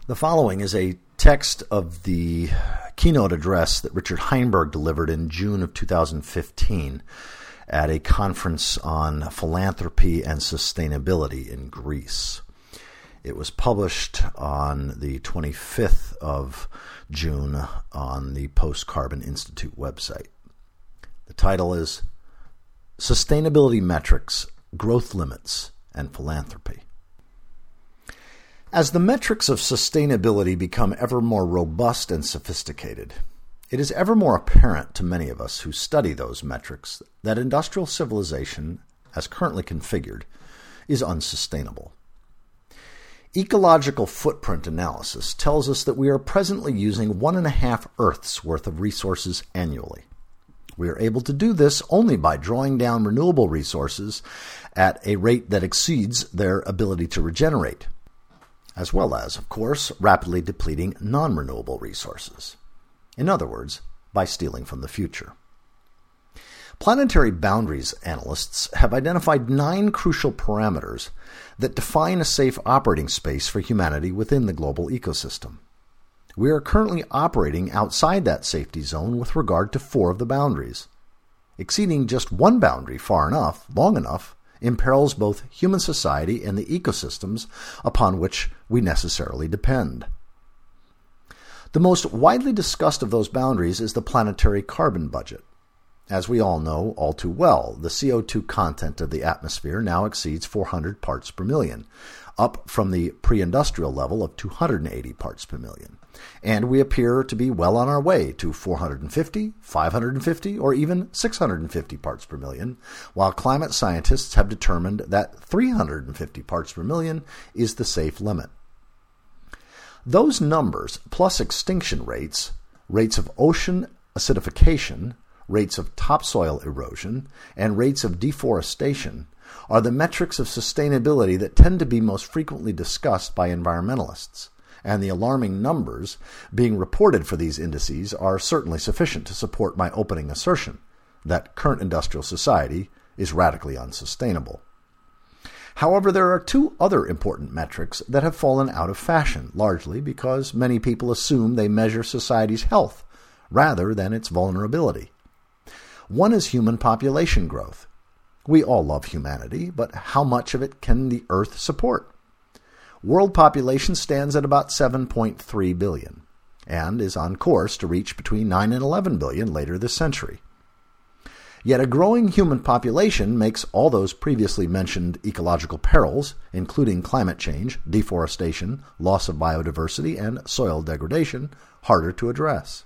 The following is a text of the keynote address that Richard Heinberg delivered in June of 2015 at a conference on philanthropy and sustainability in Greece. It was published on the 25th of June on the Post-Carbon Institute website. The title is Sustainability Metrics, Growth Limits, and Philanthropy. As the metrics of sustainability become ever more robust and sophisticated, it is ever more apparent to many of us who study those metrics that industrial civilization, as currently configured, is unsustainable. Ecological footprint analysis tells us that we are presently using 1.5 Earths worth of resources annually. We are able to do this only by drawing down renewable resources at a rate that exceeds their ability to regenerate, as well as, of course, rapidly depleting non-renewable resources. In other words, by stealing from the future. Planetary boundaries analysts have identified 9 crucial parameters that define a safe operating space for humanity within the global ecosystem. We are currently operating outside that safety zone with regard to 4 of the boundaries. Exceeding just one boundary far enough, long enough, imperils both human society and the ecosystems upon which we necessarily depend. The most widely discussed of those boundaries is the planetary carbon budget. As we all know all too well, the CO2 content of the atmosphere now exceeds 400 parts per million, up from the pre-industrial level of 280 parts per million. And we appear to be well on our way to 450, 550, or even 650 parts per million, while climate scientists have determined that 350 parts per million is the safe limit. Those numbers, plus extinction rates, rates of ocean acidification, rates of topsoil erosion, and rates of deforestation, are the metrics of sustainability that tend to be most frequently discussed by environmentalists, and the alarming numbers being reported for these indices are certainly sufficient to support my opening assertion that current industrial society is radically unsustainable. However, there are 2 other important metrics that have fallen out of fashion, largely because many people assume they measure society's health rather than its vulnerability. One is human population growth. We all love humanity, but how much of it can the Earth support? World population stands at about 7.3 billion, and is on course to reach between 9 and 11 billion later this century. Yet a growing human population makes all those previously mentioned ecological perils, including climate change, deforestation, loss of biodiversity, and soil degradation, harder to address.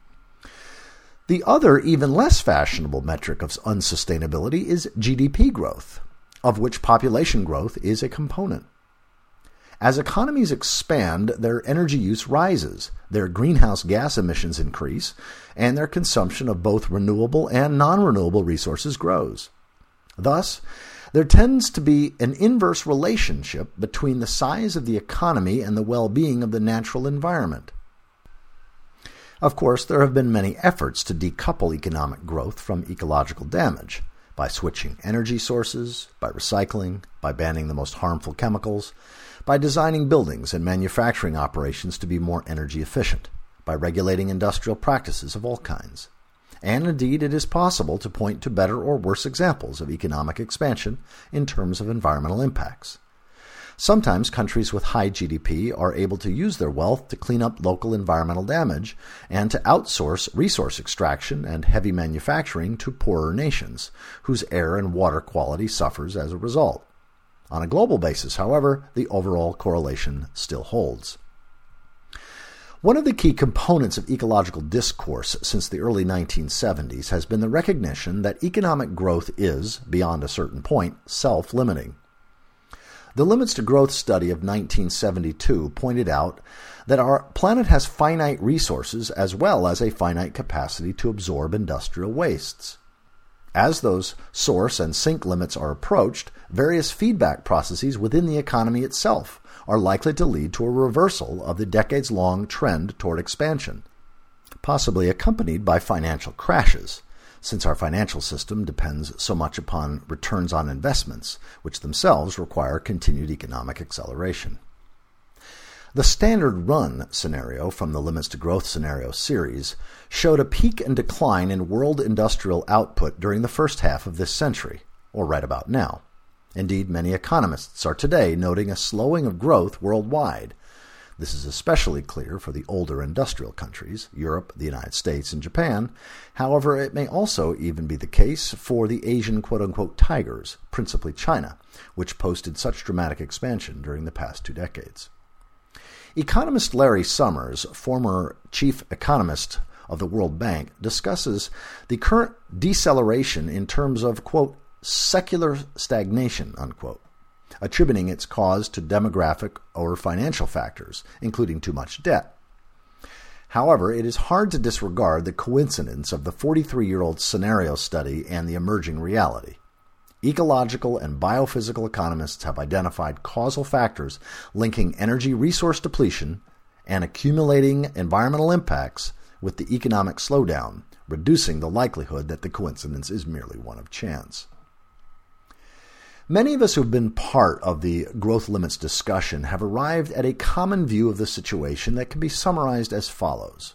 The other, even less fashionable metric of unsustainability is GDP growth, of which population growth is a component. As economies expand, their energy use rises, their greenhouse gas emissions increase, and their consumption of both renewable and non-renewable resources grows. Thus, there tends to be an inverse relationship between the size of the economy and the well-being of the natural environment. Of course, there have been many efforts to decouple economic growth from ecological damage, by switching energy sources, by recycling, by banning the most harmful chemicals, by designing buildings and manufacturing operations to be more energy efficient, by regulating industrial practices of all kinds. And indeed, it is possible to point to better or worse examples of economic expansion in terms of environmental impacts. Sometimes countries with high GDP are able to use their wealth to clean up local environmental damage and to outsource resource extraction and heavy manufacturing to poorer nations, whose air and water quality suffers as a result. On a global basis, however, the overall correlation still holds. One of the key components of ecological discourse since the early 1970s has been the recognition that economic growth is, beyond a certain point, self-limiting. The Limits to Growth study of 1972 pointed out that our planet has finite resources as well as a finite capacity to absorb industrial wastes. As those source and sink limits are approached, various feedback processes within the economy itself are likely to lead to a reversal of the decades-long trend toward expansion, possibly accompanied by financial crashes, since our financial system depends so much upon returns on investments, which themselves require continued economic acceleration. The standard run scenario from the Limits to Growth scenario series showed a peak and decline in world industrial output during the first half of this century, or right about now. Indeed, many economists are today noting a slowing of growth worldwide. This is especially clear for the older industrial countries, Europe, the United States, and Japan. However, it may also even be the case for the Asian quote-unquote tigers, principally China, which posted such dramatic expansion during the past 2 decades. Economist Larry Summers, former chief economist of the World Bank, discusses the current deceleration in terms of, quote, secular stagnation, unquote, attributing its cause to demographic or financial factors, including too much debt. However, it is hard to disregard the coincidence of the 43-year-old scenario study and the emerging reality. Ecological and biophysical economists have identified causal factors linking energy resource depletion and accumulating environmental impacts with the economic slowdown, reducing the likelihood that the coincidence is merely one of chance. Many of us who have been part of the growth limits discussion have arrived at a common view of the situation that can be summarized as follows.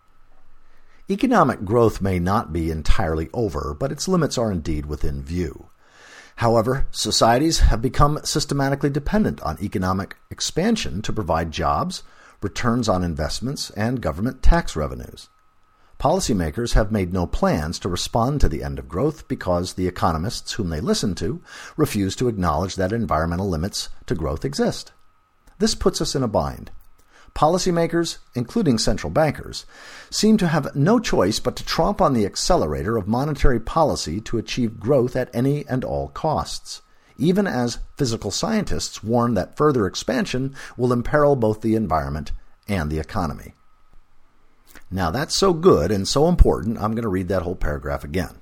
Economic growth may not be entirely over, but its limits are indeed within view. However, societies have become systematically dependent on economic expansion to provide jobs, returns on investments, and government tax revenues. Policymakers have made no plans to respond to the end of growth because the economists whom they listen to refuse to acknowledge that environmental limits to growth exist. This puts us in a bind. Policymakers, including central bankers, seem to have no choice but to tromp on the accelerator of monetary policy to achieve growth at any and all costs, even as physical scientists warn that further expansion will imperil both the environment and the economy. Now that's so good and so important, I'm going to read that whole paragraph again.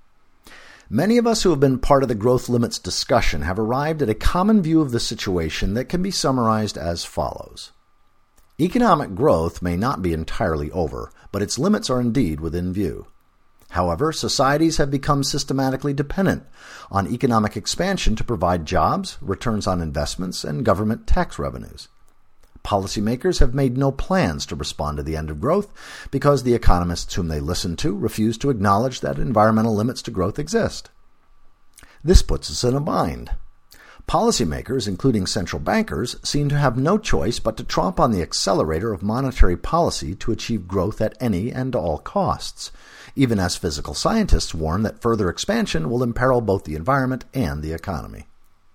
Many of us who have been part of the growth limits discussion have arrived at a common view of the situation that can be summarized as follows. Economic growth may not be entirely over, but its limits are indeed within view. However, societies have become systematically dependent on economic expansion to provide jobs, returns on investments, and government tax revenues. Policymakers have made no plans to respond to the end of growth because the economists whom they listen to refuse to acknowledge that environmental limits to growth exist. This puts us in a bind. Policymakers, including central bankers, seem to have no choice but to tromp on the accelerator of monetary policy to achieve growth at any and all costs, even as physical scientists warn that further expansion will imperil both the environment and the economy.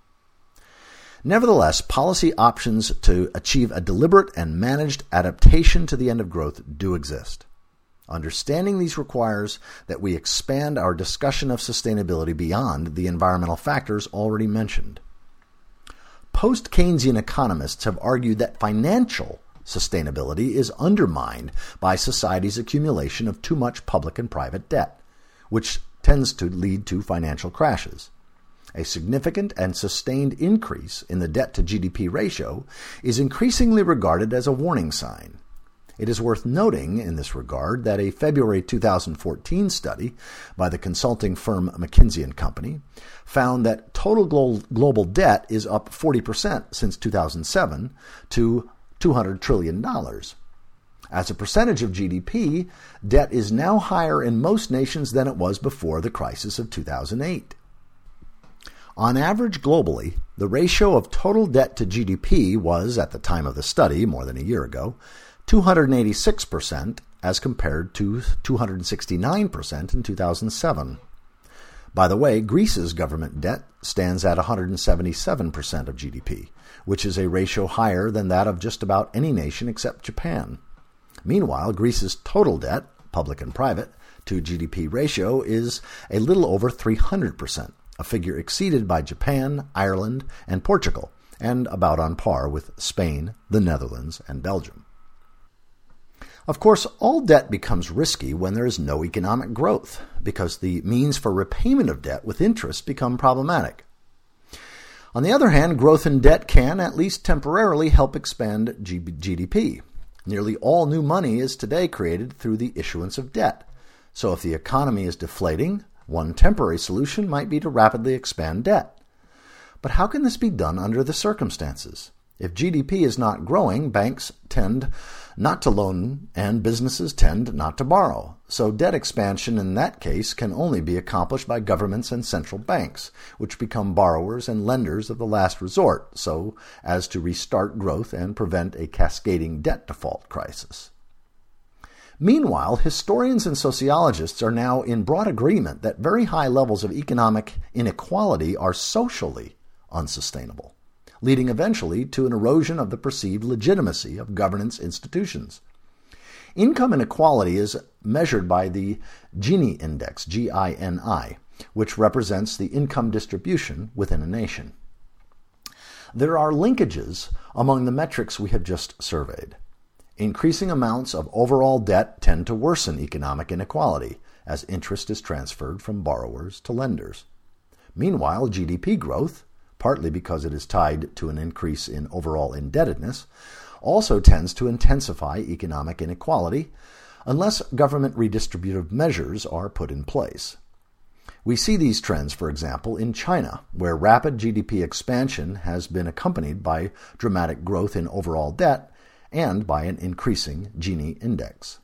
Nevertheless, policy options to achieve a deliberate and managed adaptation to the end of growth do exist. Understanding these requires that we expand our discussion of sustainability beyond the environmental factors already mentioned. Post-Keynesian economists have argued that financial sustainability is undermined by society's accumulation of too much public and private debt, which tends to lead to financial crashes. A significant and sustained increase in the debt-to-GDP ratio is increasingly regarded as a warning sign. It is worth noting in this regard that a February 2014 study by the consulting firm McKinsey & Company found that total global debt is up 40% since 2007 to $200 trillion. As a percentage of GDP, debt is now higher in most nations than it was before the crisis of 2008. On average globally, the ratio of total debt to GDP was, at the time of the study, more than a year ago, 286% as compared to 269% in 2007. By the way, Greece's government debt stands at 177% of GDP, which is a ratio higher than that of just about any nation except Japan. Meanwhile, Greece's total debt, public and private, to GDP ratio is a little over 300%. A figure exceeded by Japan, Ireland, and Portugal, and about on par with Spain, the Netherlands, and Belgium. Of course, all debt becomes risky when there is no economic growth, because the means for repayment of debt with interest become problematic. On the other hand, growth in debt can, at least temporarily, help expand GDP. Nearly all new money is today created through the issuance of debt. So if the economy is deflating, one temporary solution might be to rapidly expand debt. But how can this be done under the circumstances? If GDP is not growing, banks tend not to loan and businesses tend not to borrow. So debt expansion in that case can only be accomplished by governments and central banks, which become borrowers and lenders of the last resort, so as to restart growth and prevent a cascading debt default crisis. Meanwhile, historians and sociologists are now in broad agreement that very high levels of economic inequality are socially unsustainable, leading eventually to an erosion of the perceived legitimacy of governance institutions. Income inequality is measured by the Gini index, Gini, which represents the income distribution within a nation. There are linkages among the metrics we have just surveyed. Increasing amounts of overall debt tend to worsen economic inequality as interest is transferred from borrowers to lenders. Meanwhile, GDP growth, partly because it is tied to an increase in overall indebtedness, also tends to intensify economic inequality unless government redistributive measures are put in place. We see these trends, for example, in China, where rapid GDP expansion has been accompanied by dramatic growth in overall debt and by an increasing Gini index.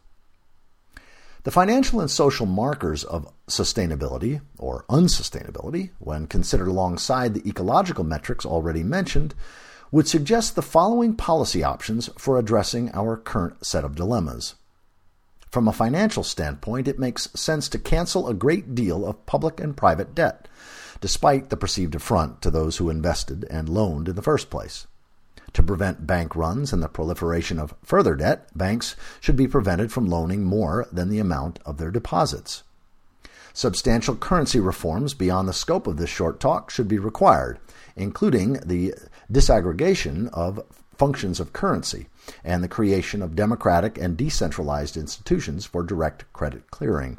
The financial and social markers of sustainability or unsustainability, when considered alongside the ecological metrics already mentioned, would suggest the following policy options for addressing our current set of dilemmas. From a financial standpoint, it makes sense to cancel a great deal of public and private debt, despite the perceived affront to those who invested and loaned in the first place. To prevent bank runs and the proliferation of further debt, banks should be prevented from loaning more than the amount of their deposits. Substantial currency reforms beyond the scope of this short talk should be required, including the disaggregation of functions of currency and the creation of democratic and decentralized institutions for direct credit clearing.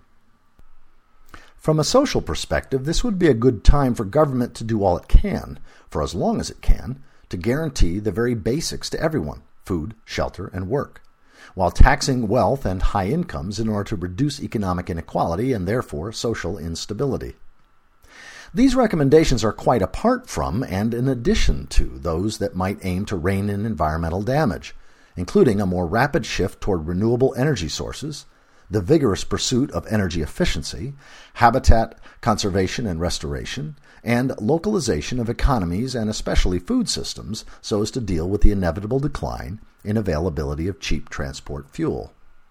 From a social perspective, this would be a good time for government to do all it can, for as long as it can, to guarantee the very basics to everyone, food, shelter, and work, while taxing wealth and high incomes in order to reduce economic inequality and therefore social instability. These recommendations are quite apart from and in addition to those that might aim to rein in environmental damage, including a more rapid shift toward renewable energy sources, the vigorous pursuit of energy efficiency, habitat conservation and restoration, and localization of economies and especially food systems so as to deal with the inevitable decline in availability of cheap transport fuel.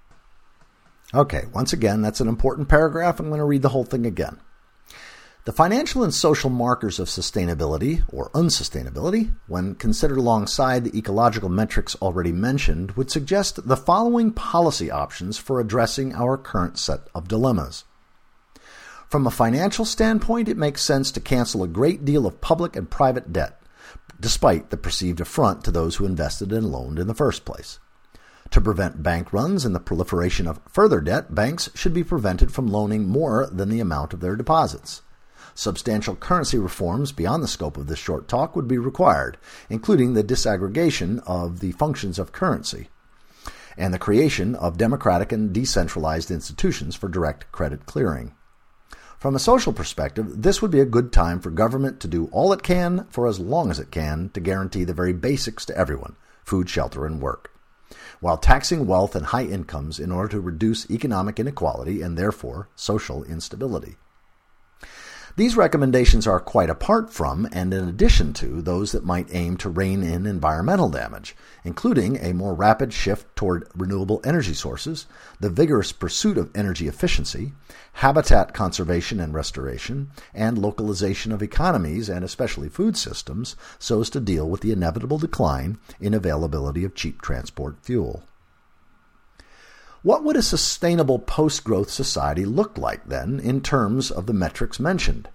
Okay, once again, that's an important paragraph. I'm going to read the whole thing again. The financial and social markers of sustainability or unsustainability, when considered alongside the ecological metrics already mentioned, would suggest the following policy options for addressing our current set of dilemmas. From a financial standpoint, it makes sense to cancel a great deal of public and private debt, despite the perceived affront to those who invested and loaned in the first place. To prevent bank runs and the proliferation of further debt, banks should be prevented from loaning more than the amount of their deposits. Substantial currency reforms beyond the scope of this short talk would be required, including the disaggregation of the functions of currency and the creation of democratic and decentralized institutions for direct credit clearing. From a social perspective, this would be a good time for government to do all it can for as long as it can to guarantee the very basics to everyone, food, shelter, and work, while taxing wealth and high incomes in order to reduce economic inequality and therefore social instability. These recommendations are quite apart from and in addition to those that might aim to rein in environmental damage, including a more rapid shift toward renewable energy sources, the vigorous pursuit of energy efficiency, habitat conservation and restoration, and localization of economies and especially food systems so as to deal with the inevitable decline in availability of cheap transport fuel. What would a sustainable post-growth society look like, then, in terms of the metrics mentioned?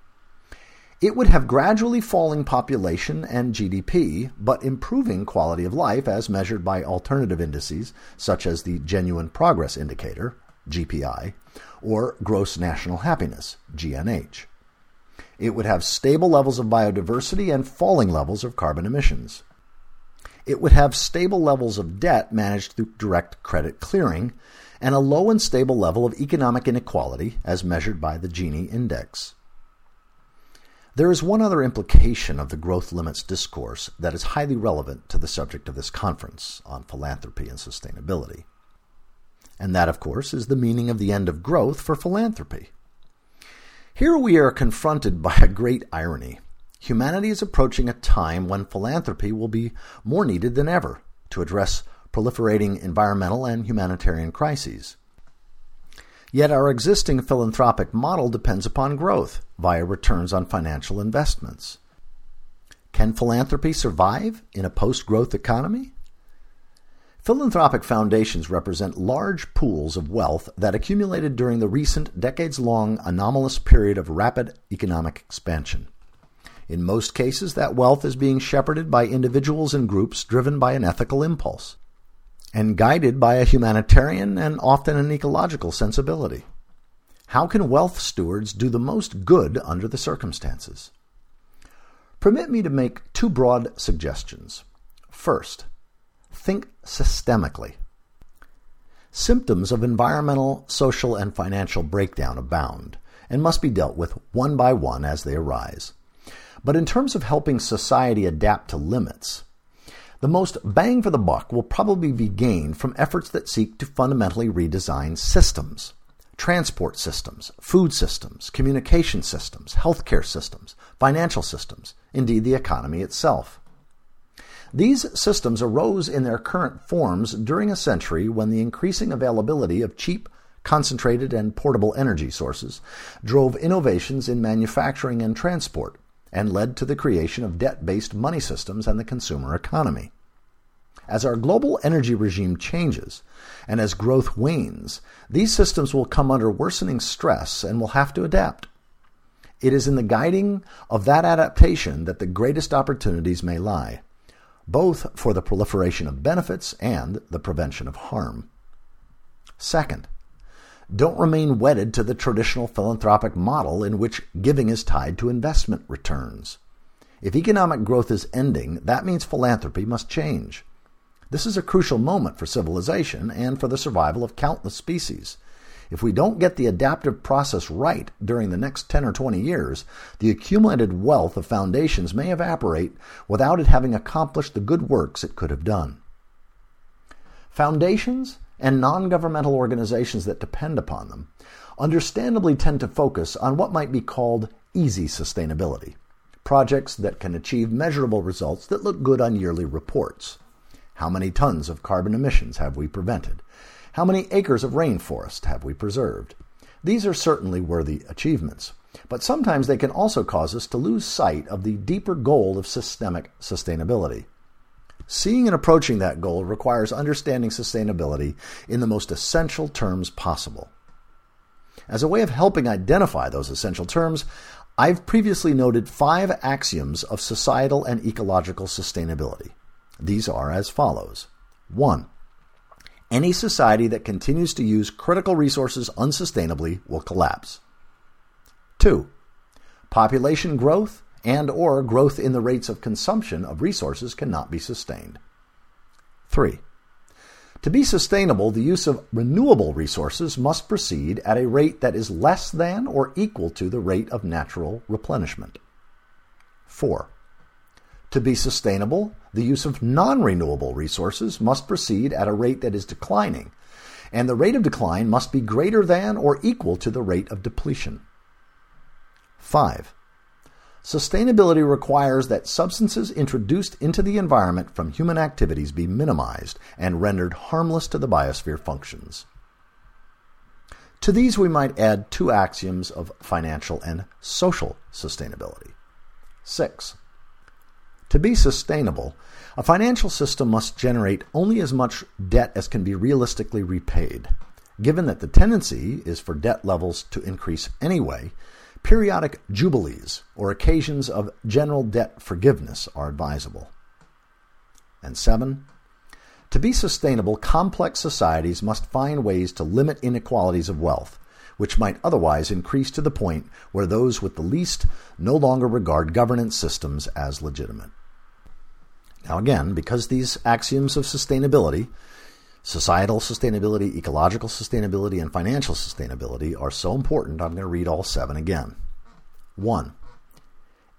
It would have gradually falling population and GDP, but improving quality of life as measured by alternative indices such as the Genuine Progress Indicator, GPI, or Gross National Happiness, GNH. It would have stable levels of biodiversity and falling levels of carbon emissions. It would have stable levels of debt managed through direct credit clearing and a low and stable level of economic inequality as measured by the Gini index. There is one other implication of the growth limits discourse that is highly relevant to the subject of this conference on philanthropy and sustainability. And that, of course, is the meaning of the end of growth for philanthropy. Here we are confronted by a great irony. Humanity is approaching a time when philanthropy will be more needed than ever to address proliferating environmental and humanitarian crises. Yet our existing philanthropic model depends upon growth via returns on financial investments. Can philanthropy survive in a post-growth economy? Philanthropic foundations represent large pools of wealth that accumulated during the recent decades-long anomalous period of rapid economic expansion. In most cases, that wealth is being shepherded by individuals and groups driven by an ethical impulse and guided by a humanitarian and often an ecological sensibility. How can wealth stewards do the most good under the circumstances? Permit me to make two broad suggestions. First, think systemically. Symptoms of environmental, social, and financial breakdown abound and must be dealt with one by one as they arise. But in terms of helping society adapt to limits, the most bang for the buck will probably be gained from efforts that seek to fundamentally redesign systems. Transport systems, food systems, communication systems, healthcare systems, financial systems, indeed the economy itself. These systems arose in their current forms during a century when the increasing availability of cheap, concentrated, and portable energy sources drove innovations in manufacturing and transport, and led to the creation of debt-based money systems and the consumer economy. As our global energy regime changes, and as growth wanes, these systems will come under worsening stress and will have to adapt. It is in the guiding of that adaptation that the greatest opportunities may lie, both for the proliferation of benefits and the prevention of harm. Second, don't remain wedded to the traditional philanthropic model in which giving is tied to investment returns. If economic growth is ending, that means philanthropy must change. This is a crucial moment for civilization and for the survival of countless species. If we don't get the adaptive process right during the next 10 or 20 years, the accumulated wealth of foundations may evaporate without it having accomplished the good works it could have done. Foundations and non-governmental organizations that depend upon them understandably tend to focus on what might be called easy sustainability, projects that can achieve measurable results that look good on yearly reports. How many tons of carbon emissions have we prevented? How many acres of rainforest have we preserved? These are certainly worthy achievements, but sometimes they can also cause us to lose sight of the deeper goal of systemic sustainability. Seeing and approaching that goal requires understanding sustainability in the most essential terms possible. As a way of helping identify those essential terms, I've previously noted 5 axioms of societal and ecological sustainability. These are as follows. 1. Any society that continues to use critical resources unsustainably will collapse. 2. Population growth and/or growth in the rates of consumption of resources cannot be sustained. 3. To be sustainable, the use of renewable resources must proceed at a rate that is less than or equal to the rate of natural replenishment. 4. To be sustainable, the use of non-renewable resources must proceed at a rate that is declining, and the rate of decline must be greater than or equal to the rate of depletion. 5. Sustainability requires that substances introduced into the environment from human activities be minimized and rendered harmless to the biosphere functions. To these we might add 2 axioms of financial and social sustainability. 6. To be sustainable, a financial system must generate only as much debt as can be realistically repaid. Given that the tendency is for debt levels to increase anyway, periodic jubilees or occasions of general debt forgiveness are advisable. And 7. To be sustainable, complex societies must find ways to limit inequalities of wealth, which might otherwise increase to the point where those with the least no longer regard governance systems as legitimate. Now again, because these axioms of sustainability, societal sustainability, ecological sustainability, and financial sustainability are so important, I'm going to read all 7 again. 1.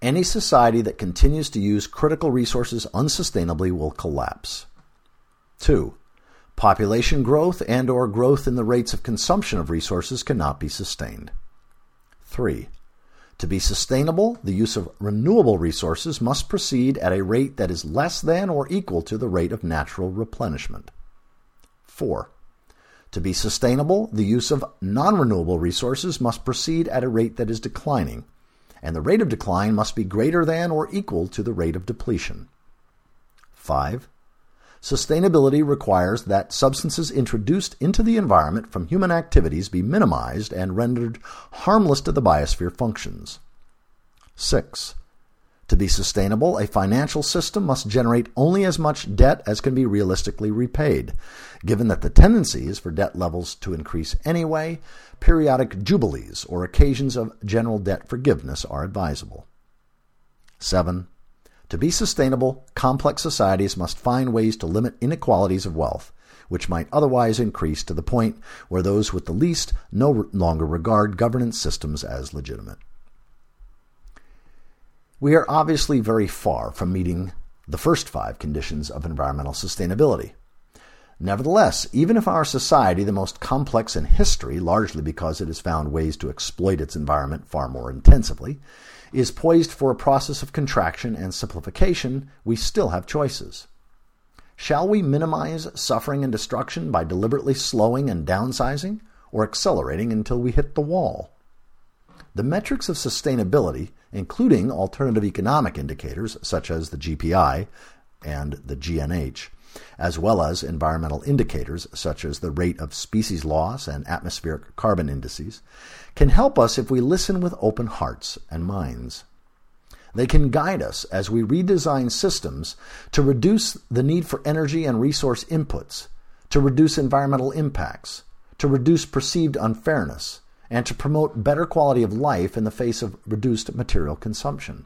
Any society that continues to use critical resources unsustainably will collapse. 2. Population growth and/or growth in the rates of consumption of resources cannot be sustained. 3. To be sustainable, the use of renewable resources must proceed at a rate that is less than or equal to the rate of natural replenishment. 4. To be sustainable, the use of non-renewable resources must proceed at a rate that is declining, and the rate of decline must be greater than or equal to the rate of depletion. 5. Sustainability requires that substances introduced into the environment from human activities be minimized and rendered harmless to the biosphere functions. 6. To be sustainable, a financial system must generate only as much debt as can be realistically repaid. Given that the tendency is for debt levels to increase anyway, periodic jubilees or occasions of general debt forgiveness are advisable. 7. To be sustainable, complex societies must find ways to limit inequalities of wealth, which might otherwise increase to the point where those with the least no longer regard governance systems as legitimate. We are obviously very far from meeting the first 5 conditions of environmental sustainability. Nevertheless, even if our society, the most complex in history, largely because it has found ways to exploit its environment far more intensively, is poised for a process of contraction and simplification, we still have choices. Shall we minimize suffering and destruction by deliberately slowing and downsizing, or accelerating until we hit the wall? The metrics of sustainability, including alternative economic indicators such as the GPI and the GNH, as well as environmental indicators such as the rate of species loss and atmospheric carbon indices, can help us if we listen with open hearts and minds. They can guide us as we redesign systems to reduce the need for energy and resource inputs, to reduce environmental impacts, to reduce perceived unfairness, and to promote better quality of life in the face of reduced material consumption.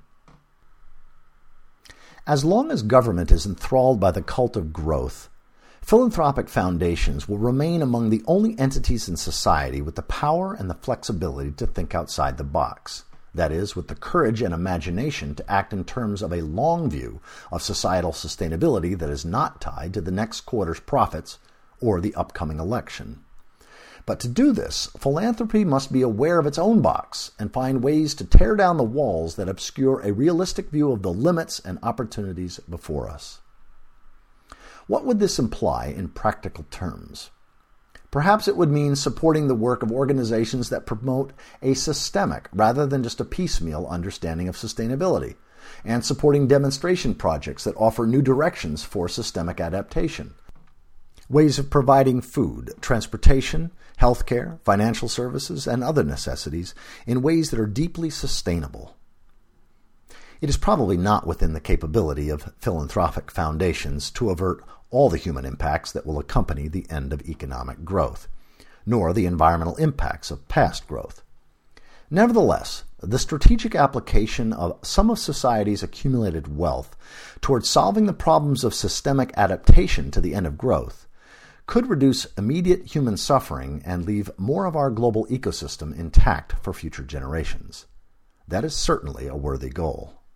As long as government is enthralled by the cult of growth, philanthropic foundations will remain among the only entities in society with the power and the flexibility to think outside the box. That is, with the courage and imagination to act in terms of a long view of societal sustainability that is not tied to the next quarter's profits or the upcoming election. But to do this, philanthropy must be aware of its own box and find ways to tear down the walls that obscure a realistic view of the limits and opportunities before us. What would this imply in practical terms? Perhaps it would mean supporting the work of organizations that promote a systemic rather than just a piecemeal understanding of sustainability, and supporting demonstration projects that offer new directions for systemic adaptation. Ways of providing food, transportation, healthcare, financial services, and other necessities in ways that are deeply sustainable. It is probably not within the capability of philanthropic foundations to avert all the human impacts that will accompany the end of economic growth, nor the environmental impacts of past growth. Nevertheless, the strategic application of some of society's accumulated wealth towards solving the problems of systemic adaptation to the end of growth could reduce immediate human suffering and leave more of our global ecosystem intact for future generations. That is certainly a worthy goal.